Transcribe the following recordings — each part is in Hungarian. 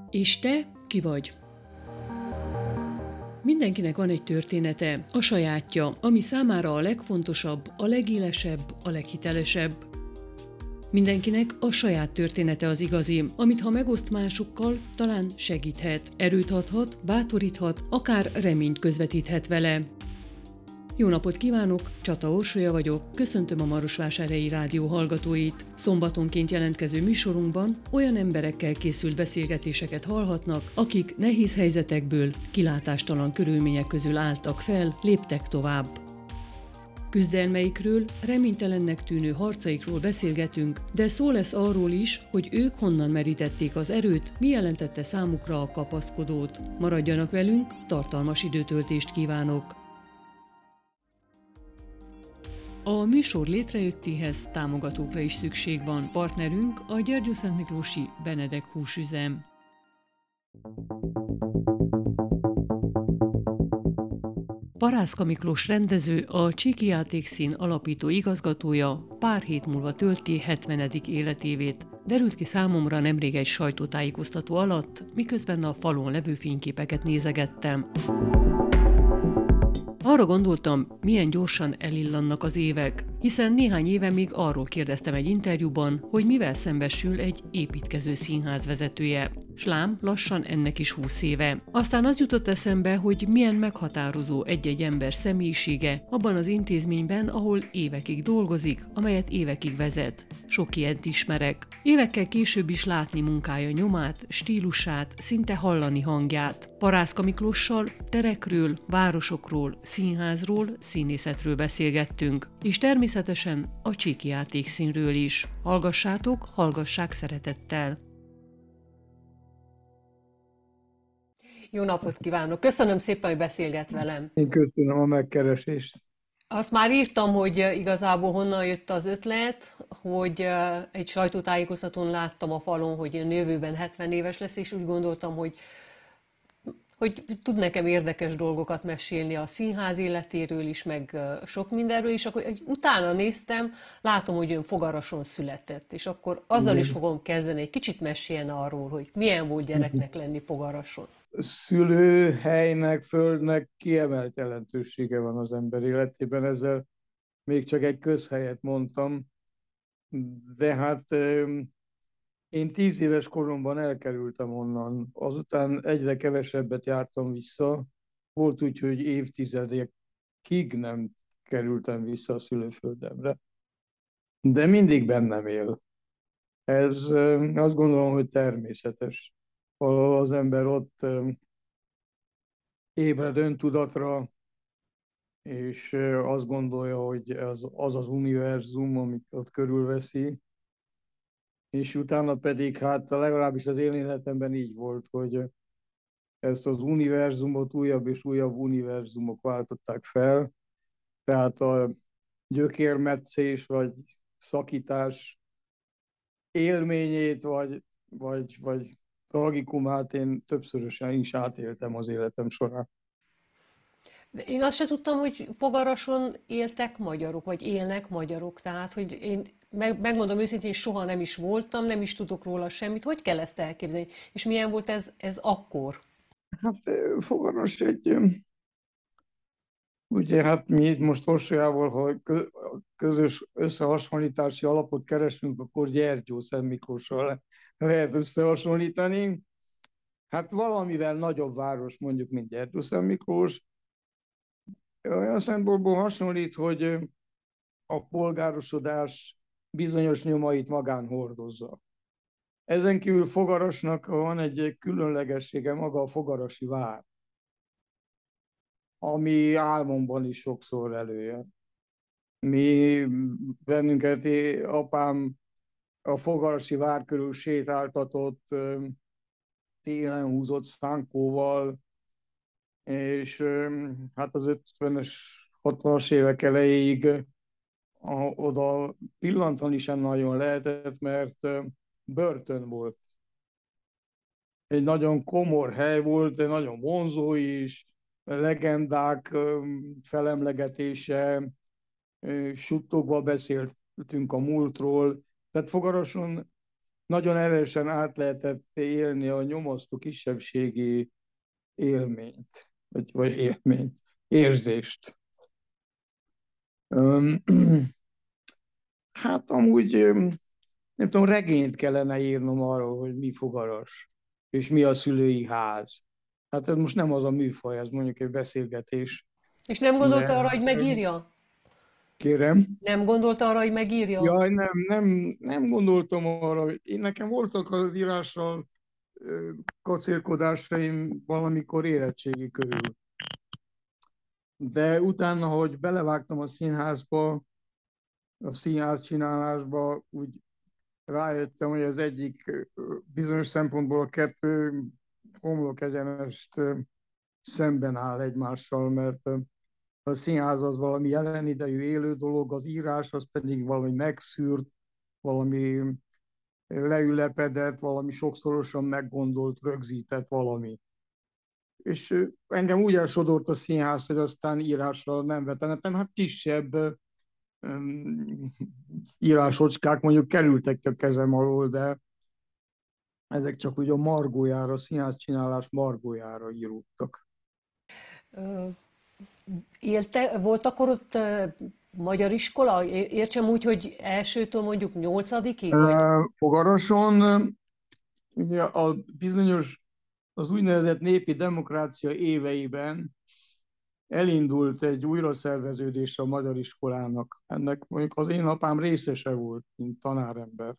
És te ki vagy? Mindenkinek van egy története, a sajátja, ami számára a legfontosabb, a legélesebb, a leghitelesebb. Mindenkinek a saját története az igazi, amit ha megoszt másokkal, talán segíthet, erőt adhat, bátoríthat, akár reményt közvetíthet vele. Jó napot kívánok, Csata Orsolya vagyok, köszöntöm a Marosvásárhelyi Rádió hallgatóit. Szombatonként jelentkező műsorunkban olyan emberekkel készült beszélgetéseket hallhatnak, akik nehéz helyzetekből, kilátástalan körülmények közül álltak fel, léptek tovább. Küzdelmeikről, reménytelennek tűnő harcaikról beszélgetünk, de szó lesz arról is, hogy ők honnan merítették az erőt, mi jelentette számukra a kapaszkodót. Maradjanak velünk, tartalmas időtöltést kívánok! A műsor létrejöttéhez támogatókra is szükség van. Partnerünk a Gyergyószentmiklósi Benedek húsüzem. Parászka Miklós rendező, a Csíki Játékszín alapító igazgatója pár hét múlva tölti 70. életévét. Derült ki számomra nemrég egy sajtótájékoztató alatt, miközben a falon levő fényképeket nézegettem. Arra gondoltam, milyen gyorsan elillannak az évek, hiszen néhány éve még arról kérdeztem egy interjúban, hogy mivel szembesül egy építkező színház vezetője. S lám, lassan ennek is 20 éve. Aztán az jutott eszembe, hogy milyen meghatározó egy-egy ember személyisége abban az intézményben, ahol évekig dolgozik, amelyet évekig vezet. Sok ilyet ismerek. Évekkel később is látni munkája nyomát, stílusát, szinte hallani hangját. Parászka Miklóssal terekről, városokról, színházról, színészetről beszélgettünk, és természetesen a Csíki Játékszínről is. Hallgassátok, hallgassák szeretettel! Jó napot kívánok! Köszönöm szépen, hogy beszélget velem. Én köszönöm a megkeresést. Azt már írtam, hogy igazából honnan jött az ötlet, hogy egy sajtótájékoztatón láttam a falon, hogy jövőben 70 éves lesz, és úgy gondoltam, hogy tud nekem érdekes dolgokat mesélni a színház életéről is, meg sok mindenről is, akkor utána néztem, látom, hogy ön Fogarason született, és akkor azzal is fogom kezdeni, egy kicsit meséljen arról, hogy milyen volt gyereknek lenni Fogarason. Szülőhelynek, földnek kiemelt jelentősége van az ember életében, ezzel még csak egy közhelyet mondtam, de hát én 10 éves koromban elkerültem onnan, azután egyre kevesebbet jártam vissza, volt úgy, hogy évtizedekig nem kerültem vissza a szülőföldemre, de mindig bennem él. Ez azt gondolom, hogy természetes. Valahol az ember ott ébred öntudatra, és azt gondolja, hogy az univerzum, amit ott körülveszi, és utána pedig, hát legalábbis az én életemben így volt, hogy ezt az univerzumot újabb és újabb univerzumok váltották fel, tehát a gyökérmetszés vagy szakítás élményét, vagy tragikumát én többszörösen is átéltem az életem során. De én azt se tudtam, hogy Fogarason éltek magyarok, vagy élnek magyarok, tehát, hogy én megmondom őszintén, soha nem is voltam, nem is tudok róla semmit. Hogy kell ezt elképzelni? És milyen volt ez akkor? Hát Fogaras ugye hát mi itt most Orsolyával, ha közös összehasonlítási alapot keresünk, akkor Gyergyószent Miklóssal lehet összehasonlítani. Hát valamivel nagyobb város mondjuk, mint Gyergyószent Miklós. Olyan szempontból hasonlít, hogy a polgárosodás bizonyos nyomait magán hordozza. Ezen kívül Fogarasnak van egy különlegessége, maga a fogarasi vár, ami álmomban is sokszor előjön. Mi bennünket, apám a fogarasi vár körül sétáltatott, télen húzott szánkóval, és hát az 50-es, 60-as évek elejéig oda pillantani sem nagyon lehetett, mert börtön volt. Egy nagyon komor hely volt, de nagyon vonzó is, legendák felemlegetése, suttogva beszéltünk a múltról. Tehát Fogarason nagyon erősen át lehetett élni a nyomasztó kisebbségi élményt, vagy élményt, érzést. Öm, Hát amúgy, nem tudom, regényt kellene írnom arról, hogy mi Fogaras, és mi a szülői ház. Hát ez most nem az a műfaj, ez mondjuk egy beszélgetés, És nem gondolta de arra, hogy megírja? kérem. Nem gondolta arra, hogy megírja? Jaj, nem gondoltam arra, hogy nekem voltak az írással kacérkodásaim valamikor érettségi körül. De utána, hogy belevágtam a színházba, a színház csinálásba, úgy rájöttem, hogy az egyik bizonyos szempontból a kettő homlok egyenest szemben áll egymással, mert a színház az valami jelen idejű élő dolog, az írás az pedig valami megszűrt, valami leülepedett, valami sokszorosan meggondolt, rögzített valami. És engem úgy elsodort a színház, hogy aztán írásra nem vetemetem, hát kisebb írásocskák mondjuk kerültek a kezem alól, de ezek csak úgy a margójára, a színház csinálás margójára íródtak. Ö, volt akkor ott magyar iskola? Értsem úgy, hogy elsőtől mondjuk nyolcadikig, vagy? Fogarason ugye a bizonyos, az úgynevezett népi demokrácia éveiben elindult egy újraszerveződés a magyar iskolának. Ennek mondjuk az én apám részese volt, mint tanárember.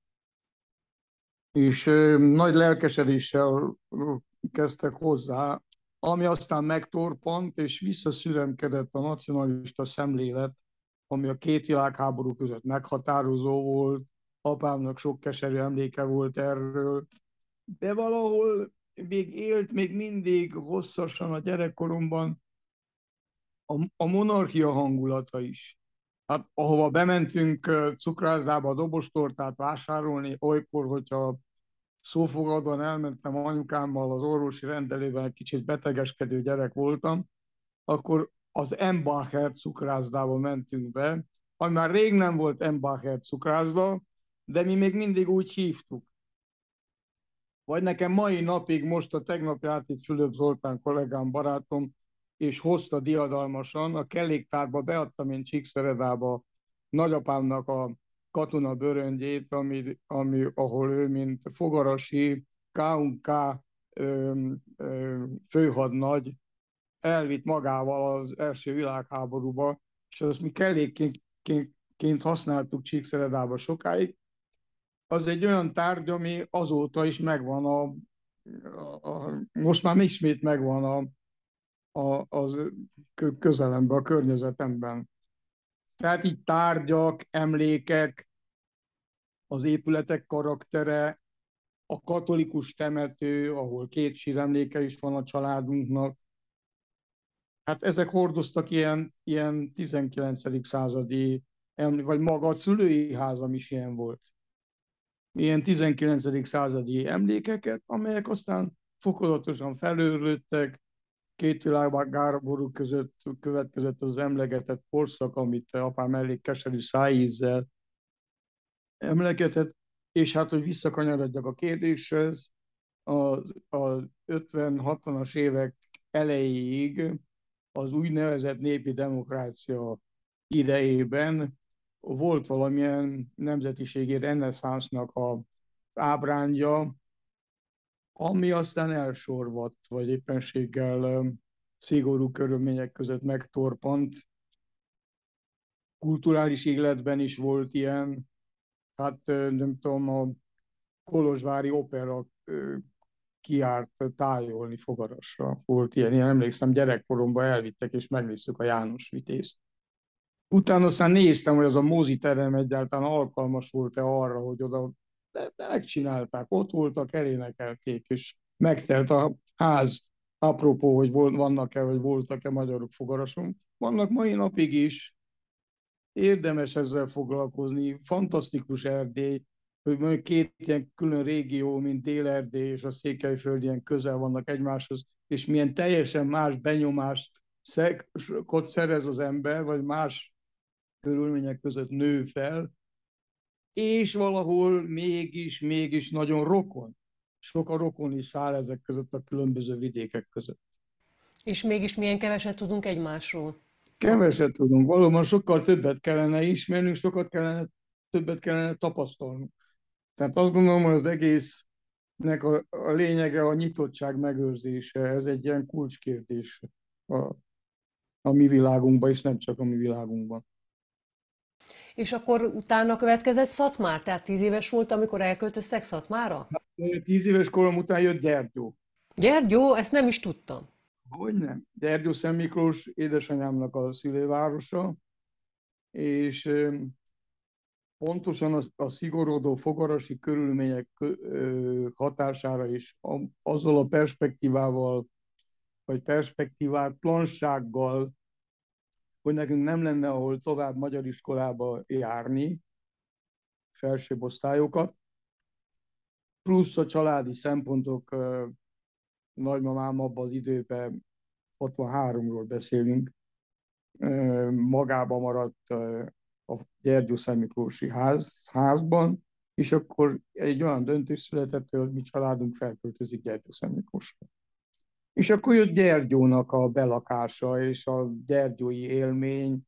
És nagy lelkesedéssel kezdtek hozzá, ami aztán megtorpant, és visszaszüremkedett a nacionalista szemlélet, ami a két világháború között meghatározó volt. Apámnak sok keserű emléke volt erről, de valahol még élt, még mindig hosszasan a gyerekkoromban a monarchia hangulata is. Hát ahova bementünk cukrászdába dobostortát vásárolni, olykor, hogyha szófogadóan elmentem anyukámmal az orvosi rendelőben, egy kicsit betegeskedő gyerek voltam, akkor az Embacher cukrászdába mentünk be, ami már rég nem volt Embacher cukrászda, de mi még mindig úgy hívtuk. Vagy nekem mai napig, most a tegnap járt itt Fülöp Zoltán kollégám, barátom, és hozta diadalmasan, a kelléktárba beadtam én Csíkszeredába nagyapámnak a katona bőröngyét, ahol ő, mint fogarasi KUK főhadnagy elvitt magával az első világháborúba, és azt mi kellékként használtuk Csíkszeredába sokáig. Az egy olyan tárgy, ami azóta is megvan most már ismét megvan az közelemben, a környezetemben. Tehát így tárgyak, emlékek, az épületek karaktere, a katolikus temető, ahol két síremléke is van a családunknak. Hát ezek hordoztak ilyen 19. századi, vagy maga a szülői házam is ilyen volt. Ilyen 19. századi emlékeket, amelyek aztán fokozatosan felőrlődtek, két világháború között következett az emlegetett korszak, amit apám elég keserű szájízzel emlegetett, és hát, hogy visszakanyarodjak a kérdéshez, a 50-60-as évek elejéig az úgynevezett népi demokrácia idejében volt valamilyen nemzetiségi reneszánsznak a ábrányja, ami aztán elsorvadt, vagy éppenséggel szigorú körülmények között megtorpant. Kulturális életben is volt ilyen, hát nem tudom, a Kolozsvári Opera kiárt tájolni Fogarasra. Volt ilyen, én emlékszem, gyerekkoromban elvittek, és megnéztük a János Vitézt. Utána aztán néztem, hogy az a moziterem egyáltalán alkalmas volt-e arra, hogy oda, de megcsinálták, ott voltak, elénekelték, és megtelt a ház. Apropó, hogy vannak-e, vagy voltak-e magyarok Fogarason. Vannak mai napig is, érdemes ezzel foglalkozni, fantasztikus Erdély, hogy mondjuk két ilyen külön régió, mint Dél-Erdély és a Székelyföld ilyen közel vannak egymáshoz, és milyen teljesen más benyomást szerez az ember, vagy más körülmények között nő fel. és valahol mégis nagyon rokon. Sok a rokoni szál ezek között a különböző vidékek között. És mégis milyen keveset tudunk egymásról. Keveset tudunk, valóban sokkal többet kellene ismernünk, többet kellene tapasztalnunk. Tehát azt gondolom, hogy az egésznek a lényege a nyitottság megőrzése. Ez egy ilyen kulcskérdés a, a mi világunkban, és nem csak a mi világunkban. És akkor utána következett Szatmár? Tehát 10 éves volt, amikor elköltöztek Szatmára? 10 éves korom után jött Gyergyó. Gyergyó, ezt nem is tudtam. Hogyne? Gyergyó-Szentmiklós édesanyámnak a szülővárosa, és pontosan a szigorodó fogarasi körülmények hatására is azzal a perspektívával, vagy perspektívátlansággal, hogy nekünk nem lenne ahol tovább magyar iskolába járni, felsőbb osztályokat, plusz a családi szempontok, nagymamám abban az időben, 63-ról beszélünk, magába maradt a Gyergyó-Szentmiklósi házban, és akkor egy olyan döntés született, hogy mi családunk felköltözik Gyergyó-Szentmiklósra. És akkor jött Gyergyónak a belakása és a gyergyói élmény.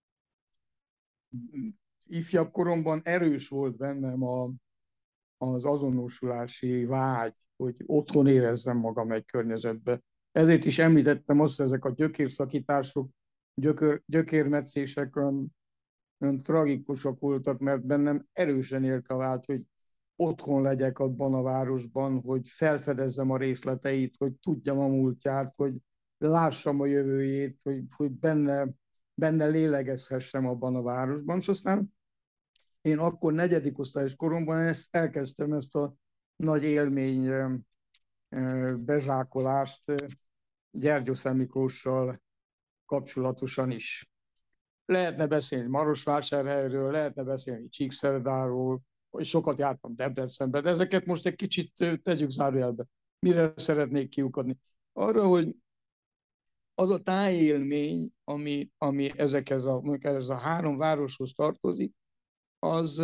Ifjabb koromban erős volt bennem az azonosulási vágy, hogy otthon érezzem magam egy környezetbe. Ezért is említettem azt, hogy ezek a gyökérszakítások, gyökérmetszések olyan tragikusak voltak, mert bennem erősen élt a vágy, hogy otthon legyek abban a városban, hogy felfedezzem a részleteit, hogy tudjam a múltját, hogy lássam a jövőjét, hogy benne lélegezhessem abban a városban. És aztán én akkor negyedik osztályos koromban elkezdtem ezt a nagy élmény bezsákolást Gyergyó Miklóssal kapcsolatosan is. Lehetne beszélni Marosvásárhelyről, lehetne beszélni Csíkszeredáról, hogy sokat jártam Debrecenbe, de ezeket most egy kicsit tegyük zárójelbe. Mire szeretnék kiukadni? Arra, hogy az a tájélmény, ami ez a három városhoz tartozik, az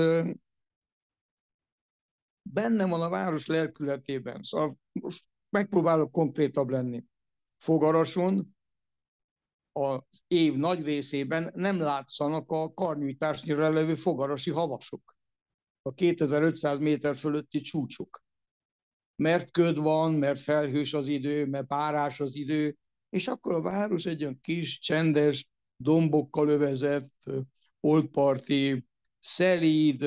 benne van a város lelkületében. Szóval most megpróbálok konkrétabb lenni. Fogarason az év nagy részében nem látszanak a karnyújtásnyira levő fogarasi havasok, a 2500 méter fölötti csúcsok. Mert köd van, mert felhős az idő, mert párás az idő, és akkor a város egy olyan kis, csendes, dombokkal övezett, oldparti, szelíd,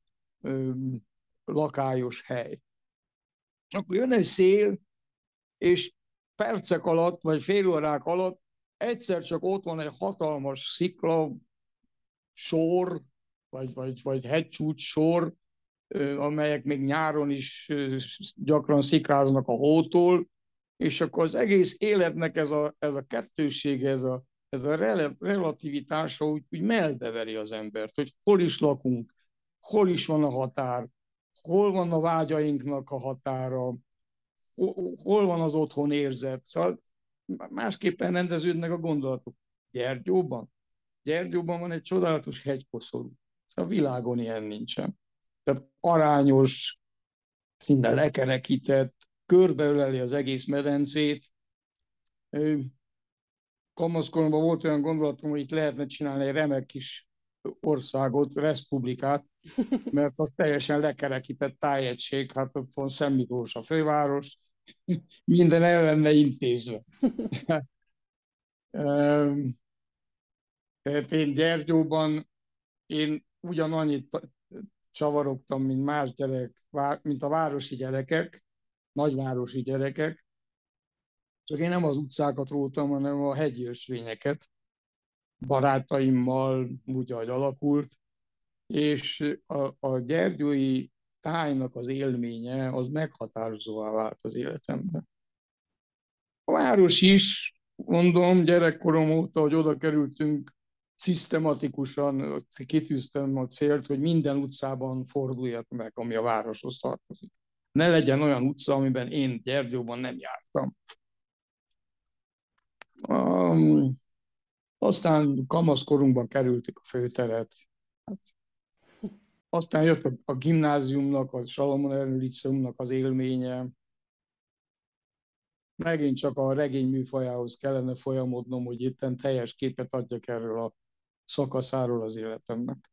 lakályos hely. Akkor jön egy szél, és percek alatt, vagy fél órák alatt egyszer csak ott van egy hatalmas szikla sor, vagy hegycsúcs sor, amelyek még nyáron is gyakran szikráznak a hótól, és akkor az egész életnek ez a kettőssége, ez a relativitása úgy melbeveri az embert, hogy hol is lakunk, hol is van a határ, hol van a vágyainknak a határa, hol van az otthon érzet. Szóval másképpen rendeződnek a gondolatok. Gyergyóban? Gyergyóban van egy csodálatos hegykoszorú. Szóval a világon ilyen nincsen. Tehát arányos, szinte lekerekített, körbeöleli az egész medencét. Kamaszkoromban volt olyan gondolatom, hogy itt lehetne csinálni egy remek kis országot, reszpublikát, mert az teljesen lekerekített tájegység, hát ott van Szentmiklós a főváros, minden el lenne intézve. Tehát én Gyergyóban ugyanannyit csavarogtam, mint más gyerek, mint a városi gyerekek, nagyvárosi gyerekek, csak én nem az utcákat rótam, hanem a hegyi ösvényeket, barátaimmal úgy, ahogy alakult, és a gyergyói tájnak az élménye az meghatározóvá vált az életemben. A város is, mondom, gyerekkorom óta, hogy oda kerültünk, szisztematikusan kitűztem a célt, hogy minden utcában forduljak meg, ami a városhoz tartozik. Ne legyen olyan utca, amiben én Gyergyóban nem jártam. Aztán kamaszkorunkban kerültük a főteret. Hát, Aztán jött a gimnáziumnak, a Salamon Ernő Liceumnak az élménye. Megint csak a regény műfajához kellene folyamodnom, hogy itten teljes képet adjak erről a szakaszáról az életemnek.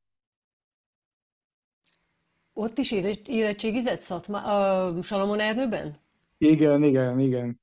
Ott is érettségizett a Salamon Ernőben? Igen, igen, igen.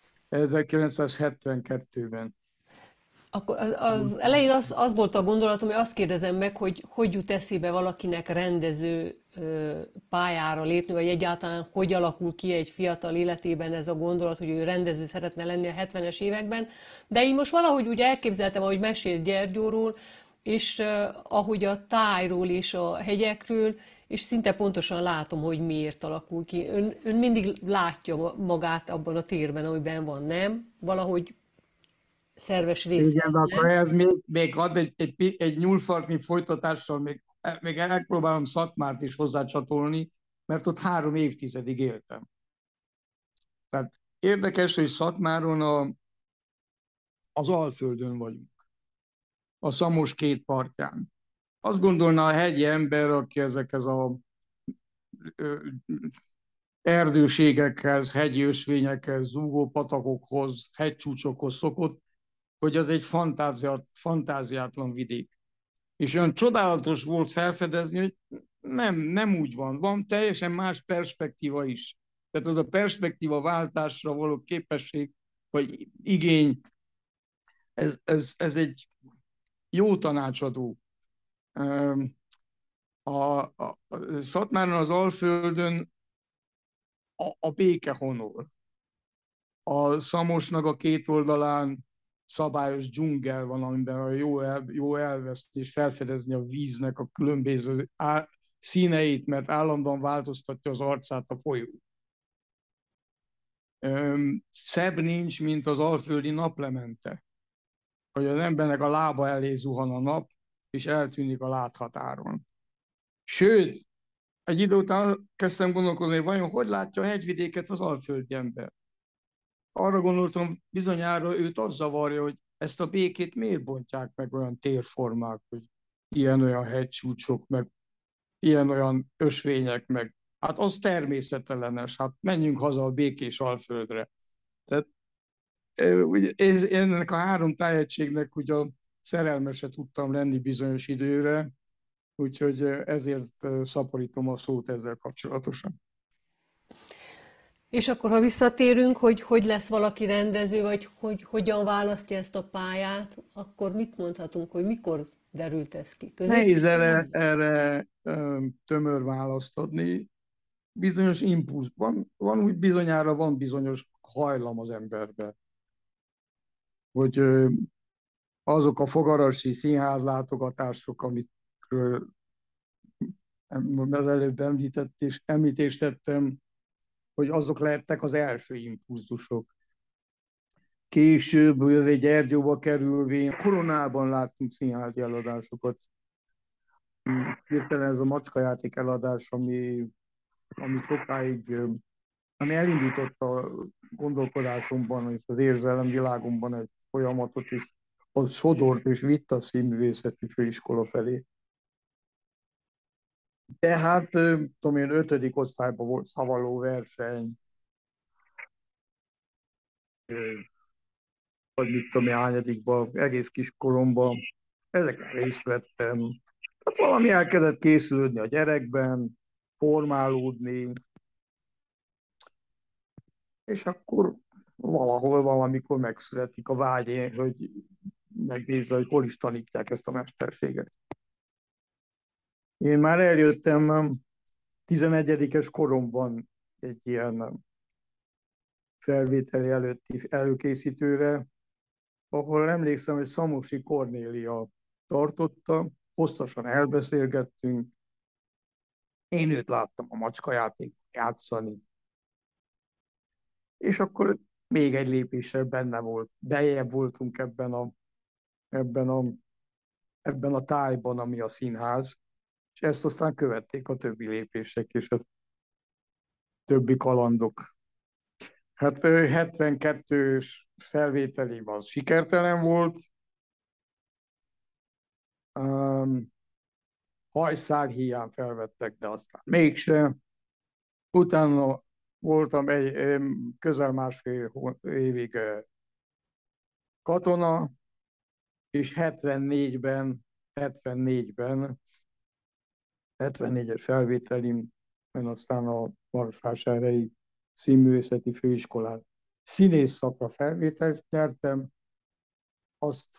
1972-ben. Akkor az elején az volt a gondolatom, hogy azt kérdezem meg, hogy hogy jut eszébe valakinek rendező pályára lépni, vagy egyáltalán hogy alakul ki egy fiatal életében ez a gondolat, hogy ő rendező szeretne lenni a 70-es években. De én most valahogy úgy elképzeltem, ahogy mesélt Gyergyóról, és ahogy a tájról és a hegyekről, és szinte pontosan látom, hogy miért alakul ki. Ön mindig látja magát abban a térben, amiben van, nem? Valahogy szerves része, Igen, de akkor nem? ez még ad egy nyúlfarknyi folytatással, még megpróbálom Szatmárt is hozzácsatolni, mert ott 3 évtizedig éltem. Tehát érdekes, hogy Szatmáron az Alföldön vagyunk, a Szamos két partján. Azt gondolna a hegyi ember, aki ezekhez a ö, erdőségekhez, hegyi ösvényekhez, zúgó patakokhoz, hegycsúcsokhoz szokott, hogy az egy fantáziátlan vidék. És olyan csodálatos volt felfedezni, hogy nem úgy van. Van teljesen más perspektíva is. Tehát az a perspektíva váltásra való képesség, vagy igény, ez egy jó tanácsadó. A Szatmáron, az Alföldön a béke honol. A Szamosnak a két oldalán szabályos dzsungel van, amiben jó elveszni és felfedezni a víznek a különböző színeit, mert állandóan változtatja az arcát a folyó. Szebb nincs, mint az alföldi naplemente, hogy az embernek a lába elé zuhan a nap, és eltűnik a láthatáron. Sőt, egy idő után kezdtem gondolkodni, hogy vajon hogy látja a hegyvidéket az alföldi ember. Arra gondoltam, bizonyára őt az zavarja, hogy ezt a békét miért bontják meg olyan térformák, hogy ilyen-olyan hegycsúcsok, meg ilyen-olyan ösvények, meg hát az természetellenes, hát menjünk haza a békés Alföldre. Tehát ennek a három tájegységnek ugye szerelmese tudtam lenni bizonyos időre, úgyhogy ezért szaporítom a szót ezzel kapcsolatosan. És akkor, ha visszatérünk, hogy hogy lesz valaki rendező, vagy hogy hogyan választja ezt a pályát, akkor mit mondhatunk, hogy mikor derült ez ki? Nehéz erre, Középkorban? erre tömör választ adni. Bizonyos impulzus, van úgy bizonyára van bizonyos hajlam az emberben, hogy azok a fogarasi színház látogatások, amikről az előbb említést tettem, hogy azok lehettek az első impulzusok. Később, egy Gyergyóba kerülvén, koronában láttunk színházi eladásokat. Hirtelen ez a macskajáték eladás, ami sokáig, ami elindította a gondolkodásomban és az érzelemvilágomban egy folyamatot, és az sodort és vitt a színművészeti főiskola felé. Tehát, tudom én, 5. osztályban volt szavaló verseny, vagy mit tudom én, hányadikban, egész kiskoromban. Ezekre részt vettem. Hát valami elkezdett készülődni a gyerekben, formálódni, és akkor valahol, valamikor megszületik a vágy, hogy megnézve, hogy hol is tanítják ezt a mesterséget. Én már eljöttem 11-es koromban egy ilyen felvételi előtti előkészítőre, ahol emlékszem, hogy Szamosi Kornélia tartotta, hosszasan elbeszélgettünk, én őt láttam a macskajátékban játszani, és akkor még egy lépéssel beljebb voltunk ebben a, ebben a tájban, ami a színház, és ezt aztán követték a többi lépések és a többi kalandok. Hát 72-s felvételében az sikertelen volt, hajszál hiány felvettek, de aztán mégsem. Utána voltam egy közel másfél évig katona, és 74-es felvételim, mert aztán a Marosvásárhelyi Színművészeti Főiskolán színész szakra felvételt nyertem, azt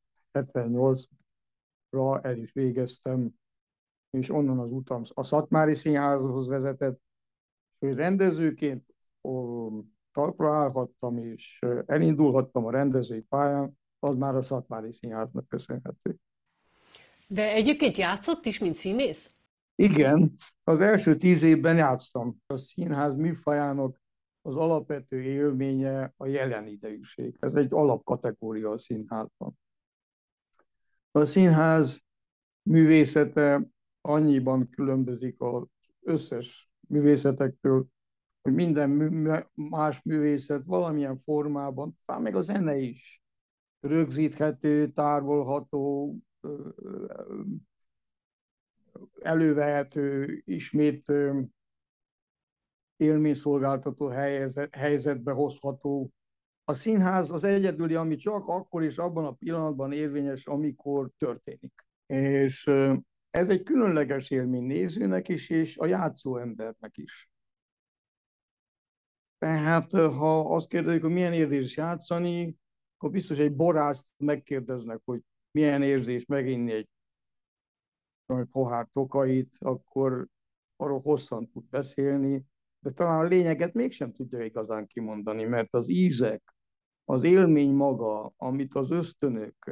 78-ra el is végeztem, és onnan az utam a Szatmári Színházhoz vezetett, hogy rendezőként talpra állhattam, és elindulhattam a rendezői pályán, az már a Szatmári Színháznak köszönhető. De egyébként játszott is, mint színész? Igen, az első 10 évben játsztam. A színház műfajának az alapvető élménye a jelen idejűség. Ez egy alapkategória a színházban. A színház művészete annyiban különbözik az összes művészetektől, hogy minden más művészet valamilyen formában, talán még a zene is rögzíthető, tárolható, elővehető, ismét élményszolgáltató helyzetbe hozható. A színház az egyedüli, ami csak akkor és abban a pillanatban érvényes, amikor történik. És ez egy különleges élmény nézőnek is, és a játszó embernek is. Tehát, ha azt kérdezik, hogy milyen érzés játszani, akkor biztos egy borászt megkérdeznek, hogy milyen érzés meginni egy pohár tokait, akkor arról hosszan tud beszélni, de talán a lényeget mégsem tudja igazán kimondani, mert az ízek, az élmény maga, amit az ösztönök,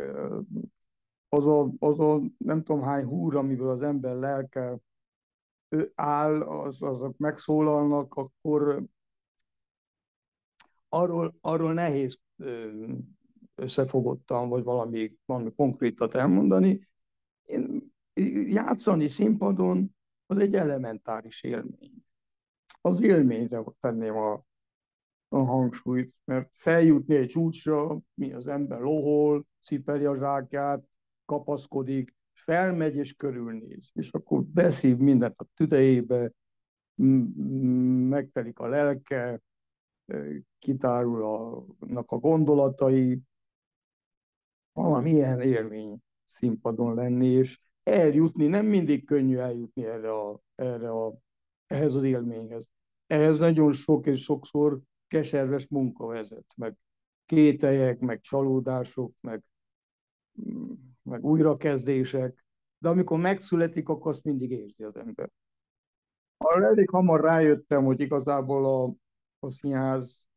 az a nem tudom hány húr, amiből az ember lelke áll, azok megszólalnak, akkor arról nehéz összefogottan, vagy valami konkrétat elmondani. Én játszani színpadon az egy elementáris élmény. Az élményre tenném a hangsúlyt, mert feljutni egy csúcsra, mi az ember lohol, cipeli a zsákját, kapaszkodik, felmegy és körülnéz, és akkor beszív mindent a tüdejébe, megtelik a lelke, kitárulnak a gondolatai, valamilyen élmény színpadon lenni, és eljutni, nem mindig könnyű eljutni ehhez az élményhez. Ehhez nagyon sok és sokszor keserves munka vezet, meg kételyek, meg csalódások, meg újrakezdések, de amikor megszületik, akkor azt mindig érzi az ember. Arra elég hamar rájöttem, hogy igazából a színház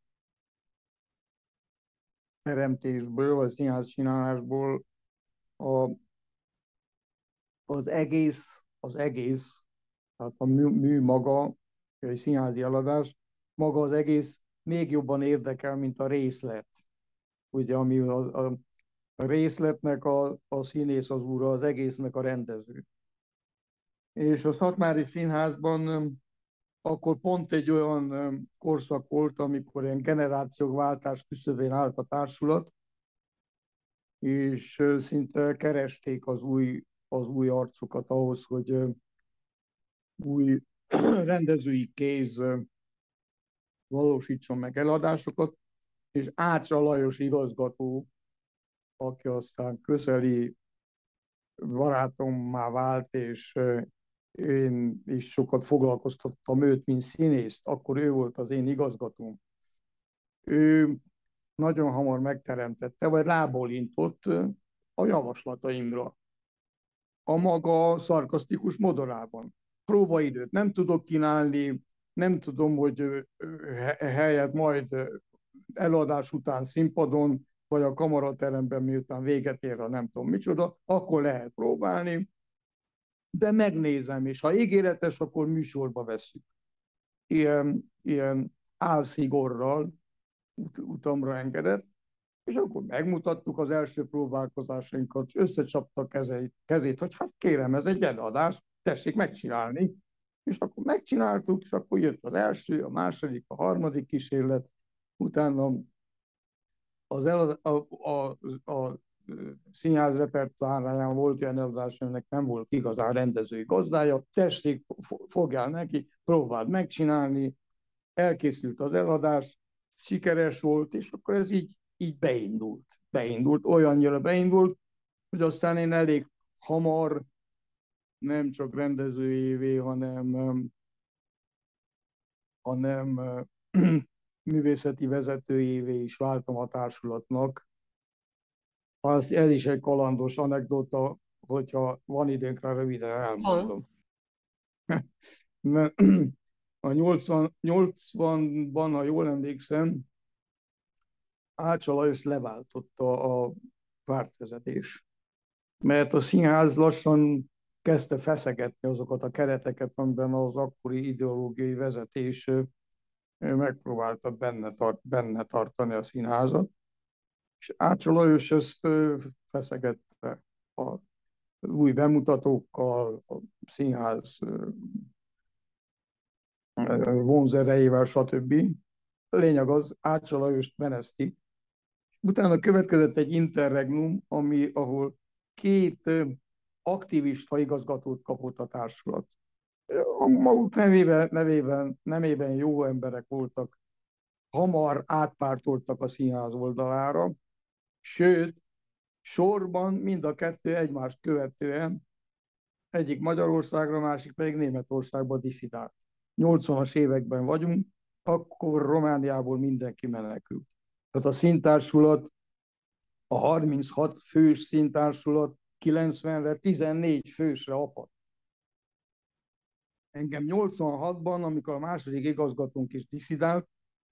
teremtésből, vagy színház csinálásból az egész, tehát a mű maga, egy színházi eladás, maga az egész még jobban érdekel, mint a részlet. Ugye, ami a részletnek a színész az úra, az egésznek a rendező. És a Szatmári Színházban akkor pont egy olyan korszak volt, amikor ilyen generációváltás küszöbén állt a társulat, és szinte keresték az új arcokat ahhoz, hogy új rendezői kéz valósítson meg eladásokat, és Ács Alajos igazgató, aki aztán közeli barátommá vált, és én is sokat foglalkoztattam őt, mint színészt, akkor ő volt az én igazgatóm. Ő nagyon hamar megteremtette, vagy rábólintott a javaslataimra. A maga szarkasztikus modorában. Próbaidőt nem tudok kínálni, nem tudom, hogy helyet majd előadás után színpadon, vagy a kamarateremben, miután véget ér a nem tudom micsoda, akkor lehet próbálni, de megnézem, és ha ígéretes, akkor műsorba veszük. Ilyen álszigorral utamra engedett, és akkor megmutattuk az első próbálkozásainkat, összecsapta kezét, hogy hát kérem, ez egy előadás, tessék megcsinálni. És akkor megcsináltuk, és akkor jött az első, a második, a harmadik kísérlet, utána az színház repertoárján volt olyan előadás, aminek nem volt igazán rendezői gazdája, tessék, fogjál neki, próbáld megcsinálni, elkészült az eladás, sikeres volt, és akkor ez így beindult. Olyannyira beindult, hogy aztán én elég hamar nem csak rendezőjévé, hanem művészeti vezetőjévé is váltam a társulatnak. Ez is egy kalandos anekdota, hogyha van időnk rá, röviden elmondom. A 80-ban, ha jól emlékszem, Ácsa Lajos leváltotta a pártvezetés, mert a színház lassan kezdte feszegetni azokat a kereteket, amiben az akkori ideológiai vezetés megpróbálta benne tartani a színházat, és Ácsa Lajos ezt feszegette a új bemutatókkal, a színház vonzerejével, stb. A lényeg az, Ácsa Lajost meneszti. Utána következett egy interregnum, ahol 2 aktivista igazgatót kapott a társulat. A maguk nemében jó emberek voltak, hamar átpártoltak a színház oldalára, sőt, sorban mind a 2 egymást követően, egyik Magyarországra, másik pedig Németországba disszidált. 80-as években vagyunk, akkor Romániából mindenki menekült. Tehát a színtársulat, a 36 fős színtársulat 90-re 14 fősre apadt. Engem 86-ban, amikor a második igazgatónk is disszidált,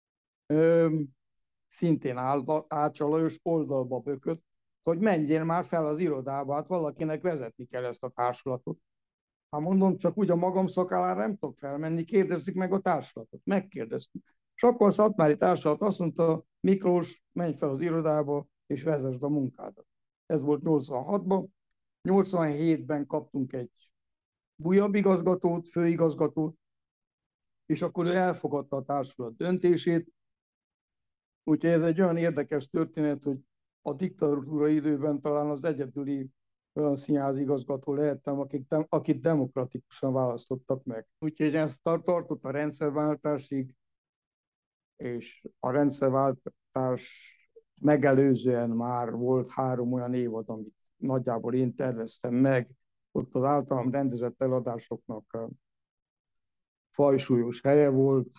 szintén Ácsa Lajos oldalba bökött, hogy menjél már fel az irodába, hát valakinek vezetni kell ezt a társulatot. Hát mondom, csak úgy a magam szakállára nem tudok felmenni, kérdezzük meg a társulatot. Megkérdeztük. És akkor a szatmári társulat azt mondta, Miklós, menj fel az irodába, és vezesd a munkádat. Ez volt 86-ban. 87-ben kaptunk egy újabb igazgatót, főigazgatót, és akkor ő elfogadta a társulat döntését. Úgyhogy ez egy olyan érdekes történet, hogy a diktatúra időben talán az egyedüli olyan színházigazgató lehettem, akit demokratikusan választottak meg. Úgyhogy ezt tartott a rendszerváltásig, és a rendszerváltás megelőzően már volt 3 olyan évad, amit nagyjából én terveztem meg. Ott az általam rendezett eladásoknak fajsúlyos helye volt.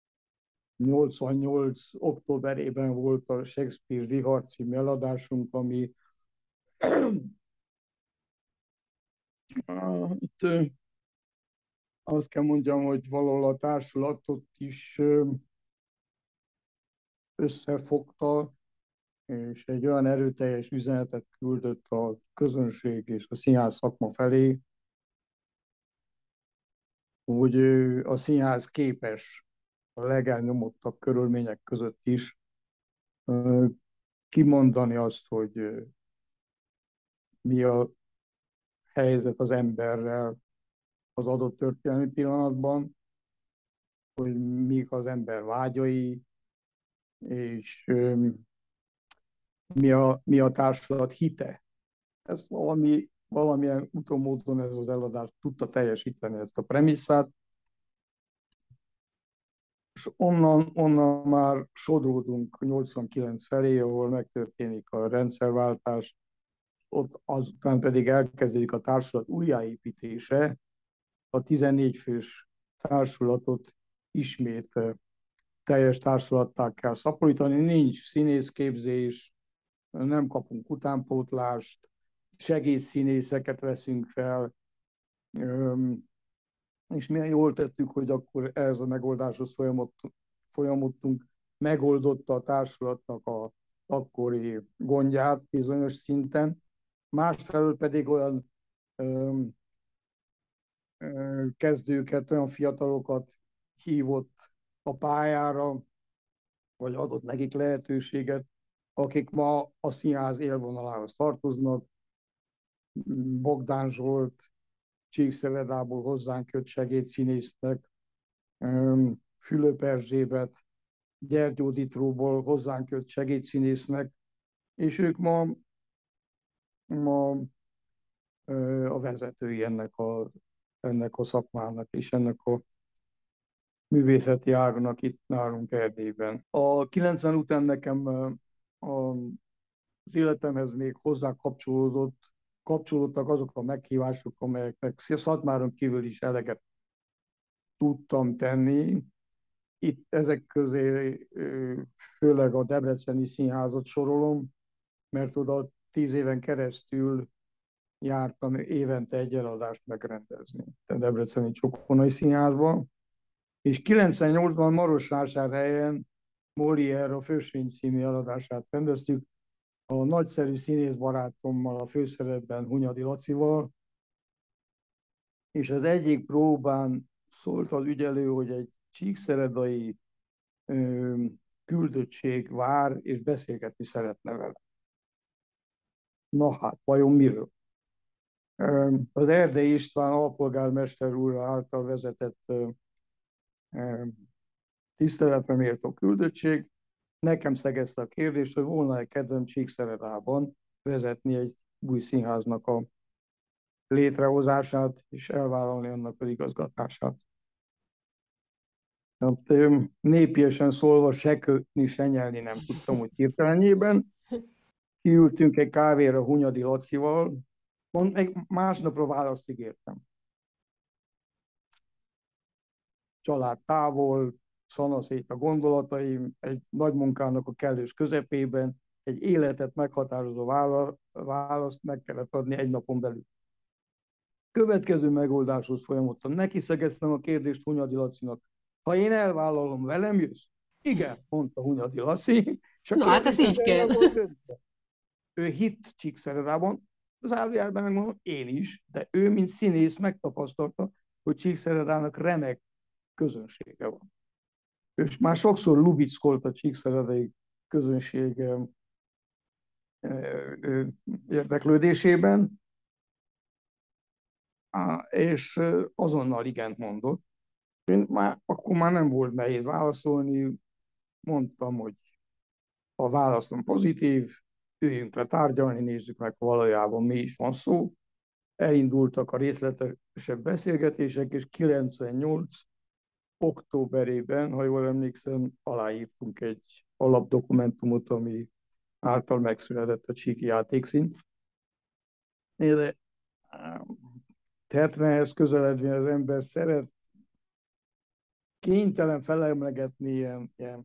88. októberében volt a Shakespeare Vihar című eladásunk, ami itt azt kell mondjam, hogy valahol a társulatot is összefogta, és egy olyan erőteljes üzenetet küldött a közönség és a színház szakma felé, hogy a színház képes a legelnyomottabb körülmények között is kimondani azt, hogy mi a helyzet az emberrel az adott történelmi pillanatban, hogy mik az ember vágyai, és mi a társulat hite. Ez valamilyen úton módon ez az eladás tudta teljesíteni ezt a premisszát, és onnan már sodródunk 89 felé, ahol megtörténik a rendszerváltás, ott azután pedig elkezdődik a társulat újjáépítése, a 14 fős társulatot ismét teljes társulattá kell szaporítani, nincs színészképzés, nem kapunk utánpótlást, segédszínészeket veszünk fel, és milyen jól tettük, hogy akkor ez a megoldáshoz folyamodtunk, megoldotta a társulatnak a akkori gondját bizonyos szinten, másfelől pedig olyan kezdőket, olyan fiatalokat hívott a pályára, vagy adott nekik lehetőséget, akik ma a színház élvonalához tartoznak. Bogdán Zsolt, Csíkszevedából hozzánk jött segédszínésznek, Fülöp Erzsébet, Gyergyó Ditróból hozzánk jött segédszínésznek, és ők ma ma a vezetői ennek a szakmának és ennek a művészeti ágnak itt nálunk Erdélyben. A 90 után nekem az életemhez még hozzá kapcsolódtak azok a meghívások, amelyeknek Szatmáron kívül is eleget tudtam tenni. Itt ezek közé főleg a Debreceni Színházat sorolom, mert oda 10 éven keresztül jártam évente egy eladást megrendezni a Debreceni Csokonai Színházban, és 98-ban Marosvásárhelyen Molière a Fősvény című eladását rendeztük, a nagyszerű színész barátommal, a főszerepben Hunyadi Lacival, és az egyik próbán szólt az ügyelő, hogy egy csíkszeredai küldöttség vár, és beszélgetni szeretne vele. Na hát, vajon miről? Az Erdei István alpolgármester úr által vezetett tiszteletre méltó küldöttség nekem szegezte a kérdést, hogy volna-e kedvem Csíkszeredában vezetni egy új színháznak a létrehozását, és elvállalni annak az igazgatását. Hát, népiesen szólva se kötni, se nyelni nem tudtam, hogy hirtelenjében. Kiültünk egy kávéra Hunyadi Lacival, meg másnapra választ ígértem. Család távol, szanaszét a gondolataim, egy nagy munkának a kellős közepében, egy életet meghatározó választ meg kellett adni egy napon belül. Következő megoldáshoz folyamodtam. Neki szegeztem a kérdést Hunyadi Lacinak. Ha én elvállalom, velem jössz? Igen, mondta Hunyadi Laci. És a Na hát ez így kell. Ő hitt Csíkszeredában, zárójelben megmondom, én is, de ő, mint színész megtapasztalta, hogy Csíkszeredának remek közönsége van. És már sokszor lubickolt a csíkszeredai közönség érdeklődésében, és azonnal igent mondott. Akkor már nem volt nehéz válaszolni, mondtam, hogy a válaszom pozitív, üljünk le tárgyalni, nézzük meg valójában mi is van szó. Elindultak a részletesebb beszélgetések, és 98 októberében, ha jól emlékszem, aláírtunk egy alapdokumentumot, ami által megszületett a csíki játékszín. De 70-hez közeledve az ember kénytelen felemlegetni ilyen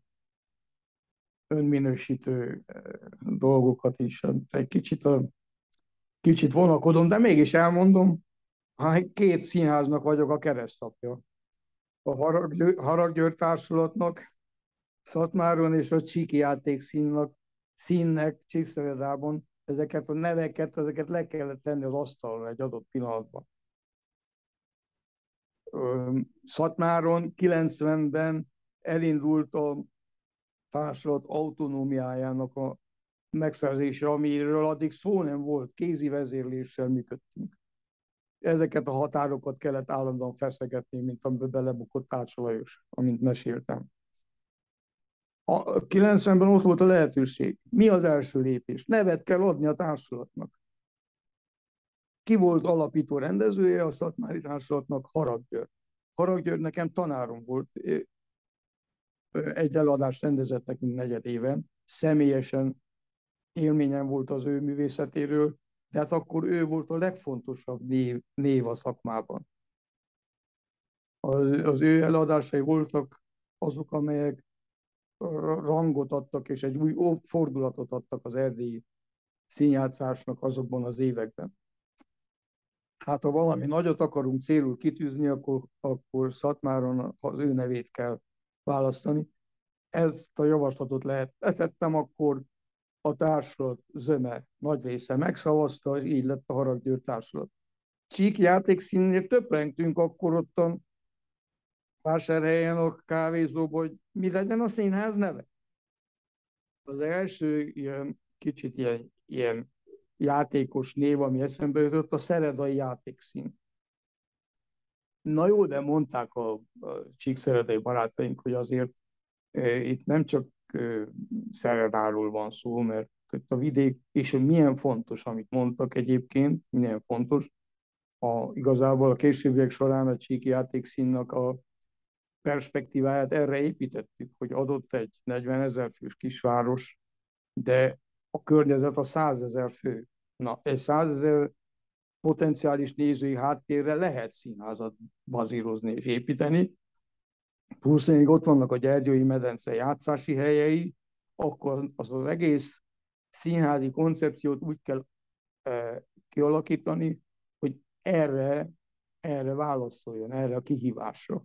önminősítő dolgokat is. Egy kicsit vonakodom, de mégis elmondom, két színháznak vagyok a keresztapja. A Haraggyőr Társulatnak, Szatmáron, és a Csíki Játékszínnek Csíkszeredában. Ezeket a neveket, le kellett tenni az asztalra egy adott pillanatban. Szatmáron 90-ben elindult a társulat autonómiájának a megszerzése, amiről addig szó nem volt, kézi vezérléssel működtünk. Ezeket a határokat kellett állandóan feszegetni, mint amiben belebukott Tácsa Lajos, amint meséltem. A 90-ben ott volt a lehetőség. Mi az első lépés? Nevet kell adni a társulatnak. Ki volt alapító rendezője a Szatmári Társulatnak? Haraggyőr. Haraggyőr nekem tanárom volt. Egy előadást rendezett nekünk negyedéven. Személyesen élményem volt az ő művészetéről, de hát akkor ő volt a legfontosabb név a szakmában. Az ő előadásai voltak azok, amelyek rangot adtak, és egy új fordulatot adtak az erdélyi színjátszásnak azokban az években. Hát ha valami nagyot akarunk célul kitűzni, akkor Szatmáron az ő nevét kell választani. Ezt a javaslatot letettem, akkor a társulat zöme nagy része megszavazta, és így lett a Haraggyőr Társulat. Csík játékszínnél töprengtünk akkor ottan Vásárhelyen a kávézóban, hogy mi legyen a színház neve. Az első kicsit ilyen játékos név, ami eszembe jutott, a Szeredai Játékszín. Na jó, de mondták a csíkszeredai barátaink, hogy azért itt nem csak Szeredáról van szó, mert Tehát a vidék, és hogy milyen fontos, amit mondtak egyébként, milyen fontos, igazából a későbbiek során a Csíki játékszínnak a perspektíváját erre építettük, hogy adott egy 40 000 fős kisváros, de a környezet a 100 000 fő. Na, egy 100 000 potenciális nézői háttérre lehet színházat bazírozni és építeni, plusz még ott vannak a Gyergyói medence játszási helyei, akkor az egész színházi koncepciót úgy kell kialakítani, hogy erre válaszoljon, erre a kihívásra.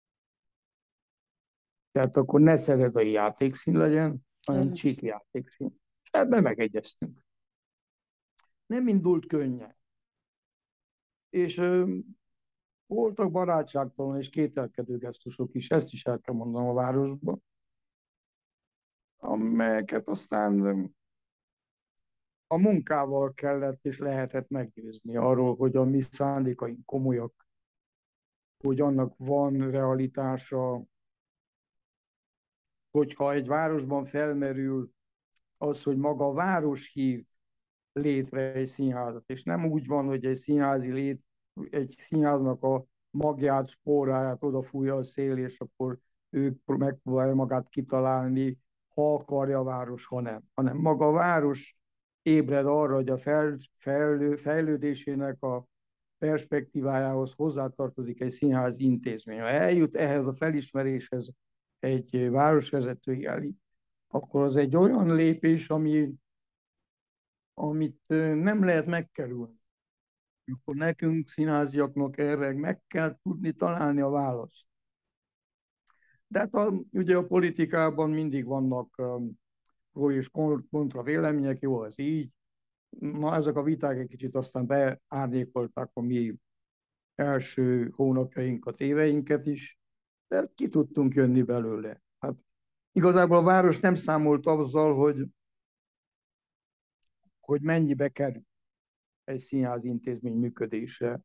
Tehát akkor ne Szeredai játékszín legyen, hanem Csíki játékszín. És ebben megegyeztünk. Nem indult könnyen. És voltak barátságtalan és kételkedő gesztusok is, ezt is el kell mondanom a városban, amelyeket aztán a munkával kellett és lehetett meggyőzni arról, hogy a mi szándékaink komolyak, hogy annak van realitása, hogyha egy városban felmerül az, hogy maga a város hív létre egy színházat, és nem úgy van, hogy egy színháznak a magját, spóráját odafújja a szél, és akkor ők megpróbálja magát kitalálni, ha akarja a város, hanem maga a város ébred arra, hogy a fejlődésének a perspektívájához hozzátartozik egy színház intézmény. Ha eljut ehhez a felismeréshez egy városvezetői elit, akkor az egy olyan lépés, amit nem lehet megkerülni. Akkor nekünk, színháziaknak erre meg kell tudni találni a választ. De hát ugye a politikában mindig vannak pro és kontra vélemények, jó, ez így. Na, ezek a viták egy kicsit aztán beárnyékolták a mi első hónapjainkat, éveinket is, de ki tudtunk jönni belőle. Hát igazából a város nem számolt azzal, hogy mennyibe kerül egy színházi intézmény működése.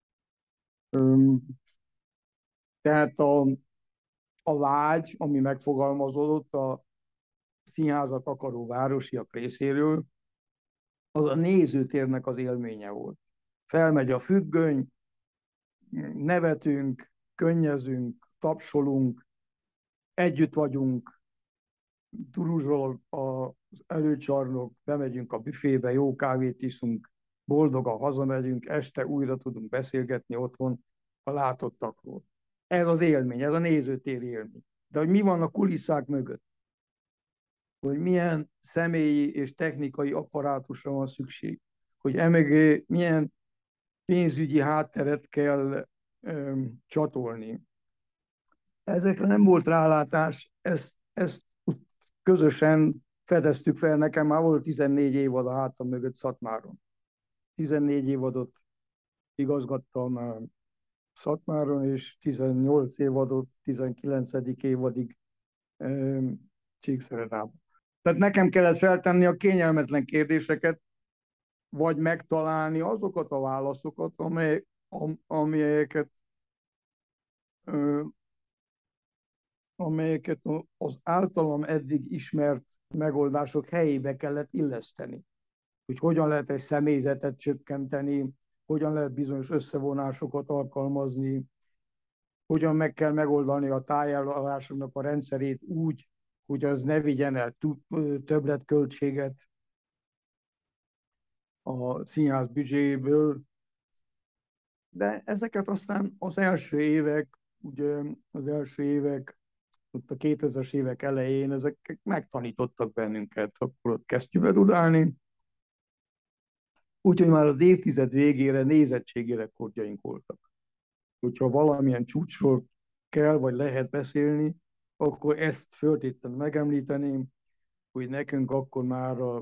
Tehát a vágy, ami megfogalmazódott a színházat akaró városiak részéről, az a nézőtérnek az élménye volt. Felmegy a függöny, nevetünk, könnyezünk, tapsolunk, együtt vagyunk, duruzsol az előcsarnok, bemegyünk a büfébe, jó kávét iszunk, boldogan hazamegyünk, este újra tudunk beszélgetni otthon a látottakról. Ez az élmény, ez a nézőtéri élmény. De hogy mi van a kulisszák mögött? Hogy milyen személyi és technikai apparátusra van szükség, hogy emögé milyen pénzügyi hátteret kell csatolni. Ezekre nem volt rálátás, ezt közösen fedeztük fel, nekem már volt 14 évad a hátam mögött Szatmáron. 14 évadot igazgattam Szatmáron, és 18 évadot, 19. évadig Csíkszeredában. Tehát nekem kellett feltenni a kényelmetlen kérdéseket, vagy megtalálni azokat a válaszokat, amelyeket az általam eddig ismert megoldások helyébe kellett illeszteni. Hogy hogyan lehet egy személyzetet csökkenteni, hogyan lehet bizonyos összevonásokat alkalmazni, hogyan meg kell megoldani a tájárulásoknak a rendszerét úgy, hogy az ne vigyen el többletköltséget a színház büdzséjéből. De ezeket aztán ott a 2000-es évek elején, ezek megtanítottak bennünket, akkor ott kesztyűbe dudálni. Úgyhogy már az évtized végére nézettségi rekordjaink voltak. Hogyha valamilyen csúcsról kell vagy lehet beszélni, akkor ezt föltétlenül megemlíteném, hogy nekünk akkor már a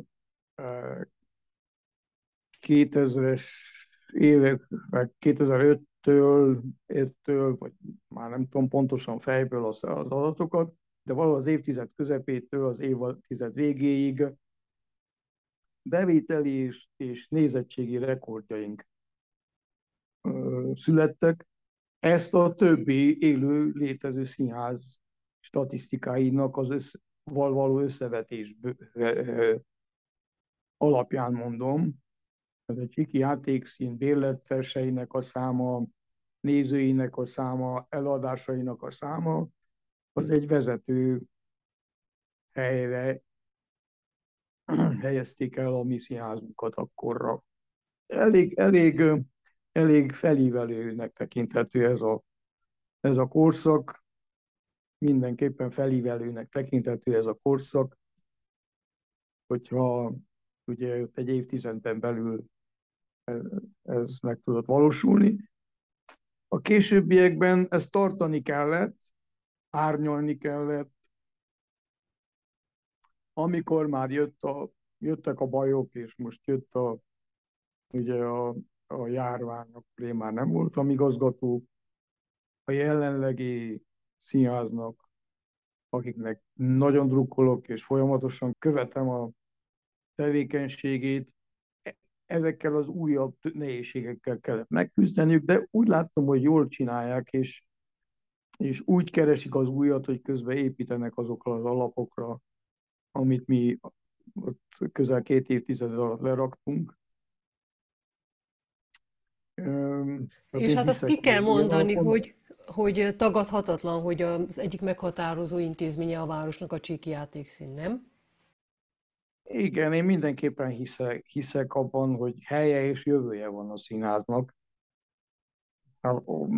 2000-es évek, vagy 2005-től, vagy már nem tudom pontosan fejből az adatokat, de valahol az évtized közepétől az évtized végéig bevételi és nézettségi rekordjaink születtek. Ezt a többi élő létező színház statisztikáinak való összevetésből alapján mondom, ez a Csiki játékszín bérleteseinek a száma, nézőinek a száma, eladásainak a száma, az egy vezető helyre helyezték el a mi színházunkat akkorra. Elég, elég, elég felívelőnek tekinthető ez a korszak, mindenképpen felívelőnek tekinthető ez a korszak, hogyha ugye egy évtizeden belül ez meg tudott valósulni. A későbbiekben ezt tartani kellett, árnyalni kellett, amikor már jöttek a bajok, és most jött ugye a járvány, akkor én már nem voltam igazgató. A jelenlegi színháznak, akiknek nagyon drukkolok, és folyamatosan követem a tevékenységét, ezekkel az újabb nehézségekkel kellett megküzdeniük, de úgy láttam, hogy jól csinálják, és úgy keresik az újat, hogy közben építenek azokra az alapokra, amit mi ott közel 2 évtized alatt leraktunk. Tehát És én hát azt hiszek ki kell ilyen mondani, alapon. hogy tagadhatatlan, hogy az egyik meghatározó intézménye a városnak a Csíki Játékszín, nem? Igen, én mindenképpen hiszek abban, hogy helye és jövője van a színháznak. Hát,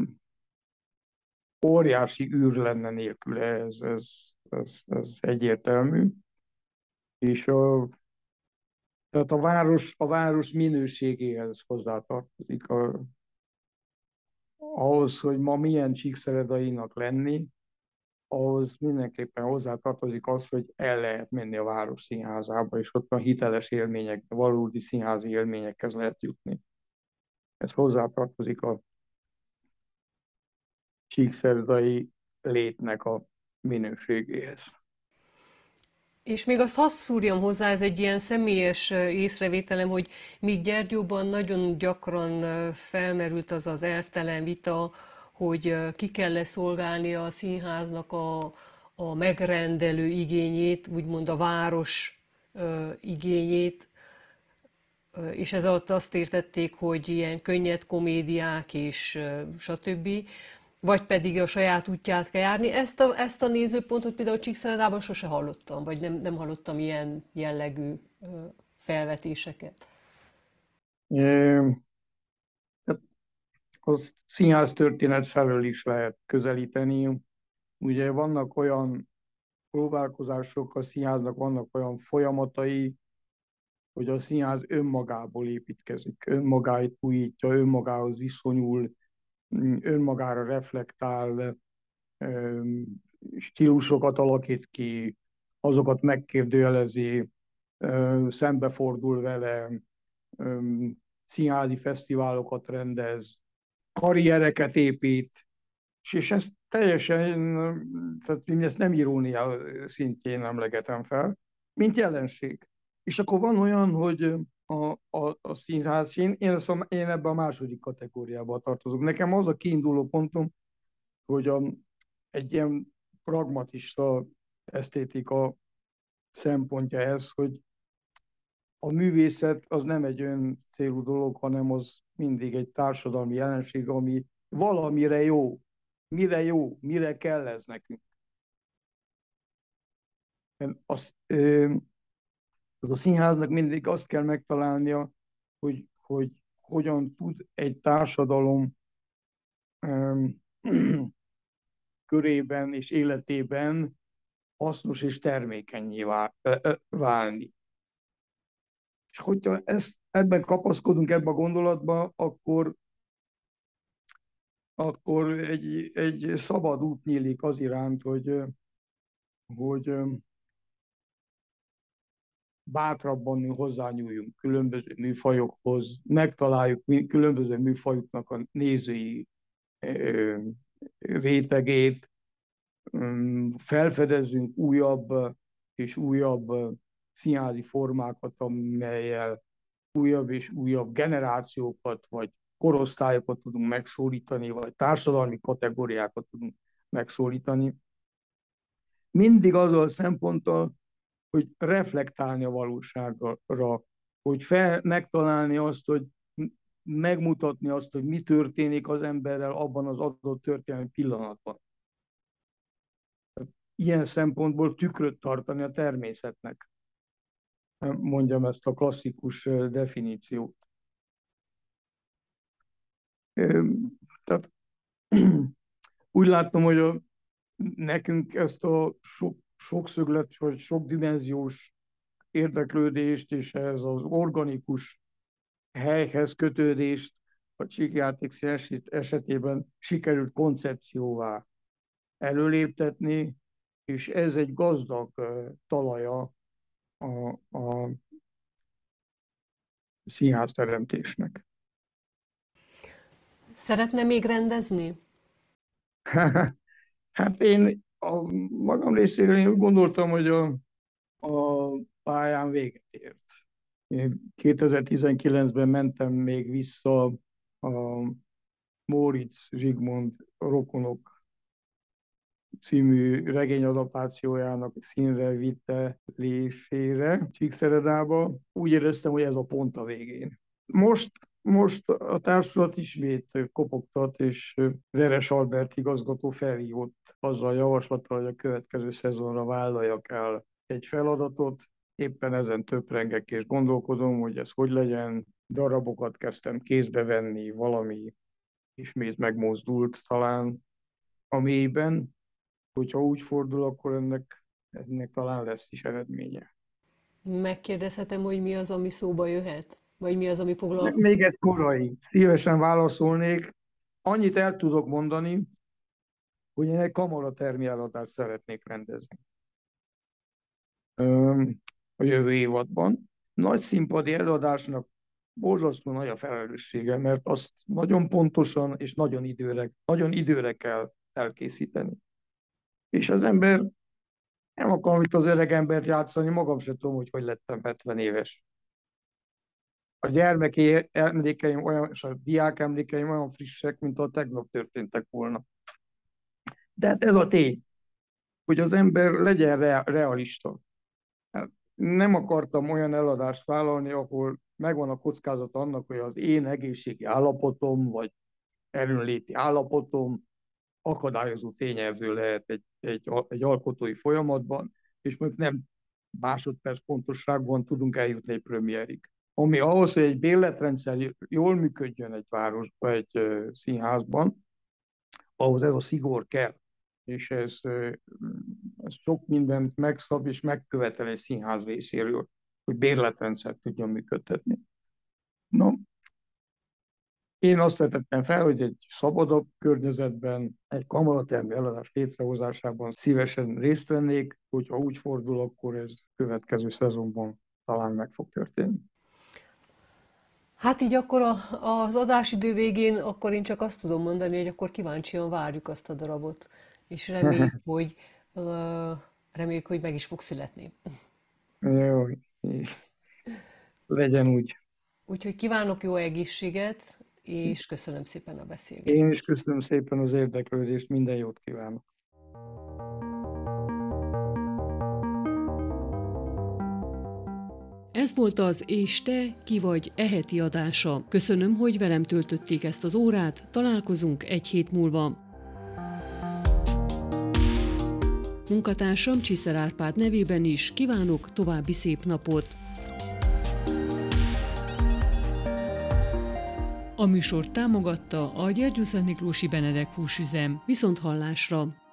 óriási űr lenne nélküle, ez egyértelmű. És tehát a város minőségéhez hozzátartozik ahhoz, hogy ma milyen Csíkszeredainak lenni, ahhoz mindenképpen hozzátartozik az, hogy el lehet menni a város színházába, és ott a hiteles élmények, valódi színházi élményekhez lehet jutni. Ez hozzátartozik a csíkszeredai létnek a minőségéhez. És még azt hadd szúrjam hozzá, ez egy ilyen személyes észrevételem, hogy míg Gyergyóban nagyon gyakran felmerült az az elvtelen vita, hogy ki kell-e szolgálni a színháznak a megrendelő igényét, úgymond a város igényét, és ez alatt azt értették, hogy ilyen könnyed komédiák és stb., vagy pedig a saját útját kell járni. Ezt a nézőpontot például Csíkszeredában sose hallottam, vagy nem hallottam ilyen jellegű felvetéseket. E, hát a színház történet felől is lehet közelíteni. Ugye vannak olyan próbálkozások, a színháznak vannak olyan folyamatai, hogy a színház önmagából építkezik, önmagáit újítja, önmagához viszonyul, önmagára reflektál, stílusokat alakít ki, azokat megkérdőjelezi, szembefordul vele, színházi fesztiválokat rendez, karriereket épít, és ezt teljesen, tehát én ezt nem irónia szintjén emlegetem fel, mint jelenség. És akkor van olyan, hogy a színház, én ebben a második kategóriába tartozok. Nekem az a kiinduló pontom, hogy egy ilyen pragmatista esztétika szempontja ez, hogy a művészet az nem egy ön célú dolog, hanem az mindig egy társadalmi jelenség, ami valamire jó. Mire jó, mire kell ez nekünk. Az a színháznak mindig azt kell megtalálnia, hogy hogyan tud egy társadalom körében és életében hasznos és termékenyé válni. És hogyha ebben kapaszkodunk ebbe a gondolatba, akkor egy szabad út nyílik az iránt, hogy bátrabban hozzányúljunk különböző műfajokhoz, megtaláljuk különböző műfajoknak a nézői rétegét, felfedezzünk újabb és újabb színházi formákat, amelyel újabb és újabb generációkat vagy korosztályokat tudunk megszólítani, vagy társadalmi kategóriákat tudunk megszólítani. Mindig azzal a szemponttal, hogy reflektálni a valóságra, hogy megtalálni azt, hogy megmutatni azt, hogy mi történik az emberrel abban az adott történelmi pillanatban. Ilyen szempontból tükröt tartani a természetnek. Mondjam ezt a klasszikus definíciót. Tehát úgy látom, hogy nekünk ezt a sokszöglet vagy sokdimenziós érdeklődést és ez az organikus helyhez kötődést a csíkjáték esetében sikerült koncepcióvá előléptetni, és ez egy gazdag talaja a színházteremtésnek. Szeretne még rendezni? Hát én a magam részéről én úgy gondoltam, hogy a pályán véget ért. Én 2019-ben mentem még vissza a Móricz Zsigmond Rokonok című regényadaptációjának színre vitelésére Csíkszeredába. Úgy éreztem, hogy ez a pont a végén. Most a társulat ismét kopogtat, és Veres Albert igazgató felhívott azzal a javaslattal, hogy a következő szezonra vállaljak el egy feladatot. Éppen ezen töprengek és gondolkodom, hogy ez hogy legyen. Darabokat kezdtem kézbe venni, valami ismét megmozdult talán a mélyben. Hogyha úgy fordul, akkor ennek talán lesz is eredménye. Megkérdezhetem, hogy mi az, ami szóba jöhet? Vagy mi az, ami foglalkozik? Még egy korai. Szívesen válaszolnék. Annyit el tudok mondani, hogy én egy kamaratermi eladást szeretnék rendezni a jövő évadban. Nagy színpadi előadásnak borzasztó nagy a felelőssége, mert azt nagyon pontosan és nagyon időre kell elkészíteni. És az ember nem akar itt az öreg embert játszani, magam sem tudom, hogy lettem 70 éves. A gyermeki emlékeim olyan, és a diák emlékeim olyan frissek, mint a tegnap történtek volna. De hát ez a tény, hogy az ember legyen realista. Hát nem akartam olyan eladást vállalni, ahol megvan a kockázat annak, hogy az én egészségi állapotom, vagy erőnléti állapotom akadályozó tényező lehet egy alkotói folyamatban, és mondjuk nem másodperc pontosságban tudunk eljutni egy premierig. Ami ahhoz, hogy egy bérletrendszer jól működjön egy városban, egy színházban, ahhoz ez a szigor kell. És ez sok mindent megszab és megkövetel egy színház részéről, hogy bérletrendszert tudjon működtetni. No, én azt vetettem fel, hogy egy szabadabb környezetben, egy kamaratermi eladás létrehozásában szívesen részt vennék, hogyha úgy fordul, akkor ez következő szezonban talán meg fog történni. Hát így akkor az adásidő végén akkor én csak azt tudom mondani, hogy akkor kíváncsian várjuk azt a darabot, és reméljük, hogy meg is fog születni. Jó, legyen úgy. Úgyhogy kívánok jó egészséget, és köszönöm szépen a beszélgetést. Én is köszönöm szépen az érdeklődést, minden jót kívánok. Ez volt az És te, ki vagy heti adása. Köszönöm, hogy velem töltötték ezt az órát, találkozunk egy hét múlva. Munkatársam Csiszer Árpád nevében is kívánok további szép napot. A műsort támogatta a Gyergyószentmiklósi Benedek húsüzem. Viszonthallásra!